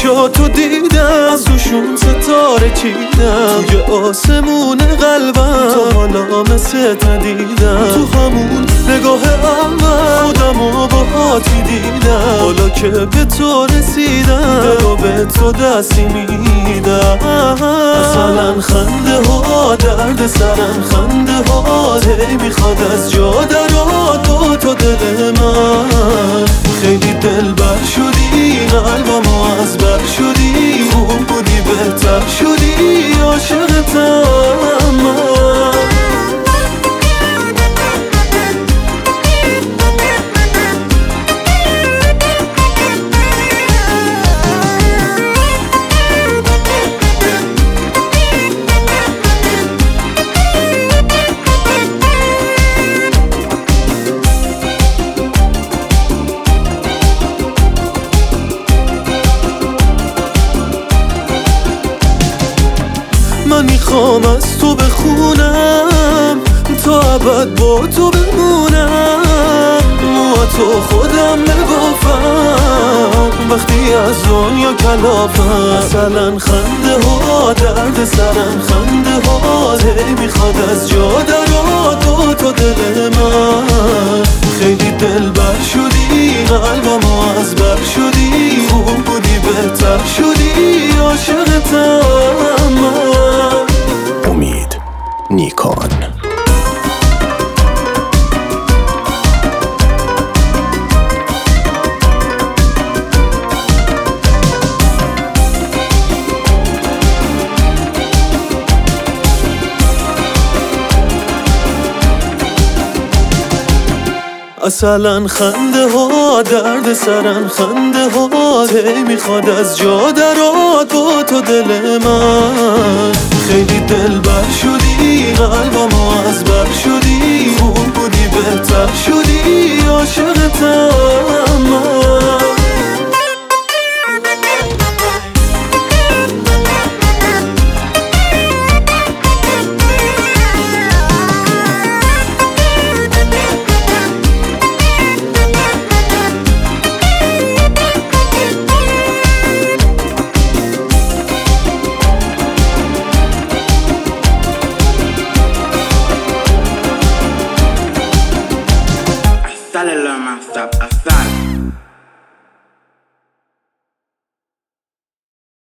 چشاتو دیدم، از روشون ستاره چیدم، توی آسمون قلبم تا حالا مثل ندیدم. تو همون نگاه اول خودمو باهاتی دیدم، حالا که به تو رسیدم دلو به تو دستی میدم. مثلا خنده ها درد سرم، خنده ها هی میخواد از جا درات با تو دل من. خیلی دلبر شدی، قلبمو از بر شدی، خوب بودی بهتر شدی، عاشقتم من. من میخوام از تو بخونم تا ابد با تو بمونم، تو خودم ببافم وقتی از دنیا کلافم. مثلا خنده ها درد سرم، خنده ها هی میخواد از جا درات با تو دل من. خیلی دلبر شدی، قلبمو از بر شدی، خوب بودی بهتر شدی، عاشقتم من. امید نیکان. اصلا خنده ها درد سرم، خنده ها هی میخواد از جا درات با تو دل من. خیلی دلبر شدی، قلبمو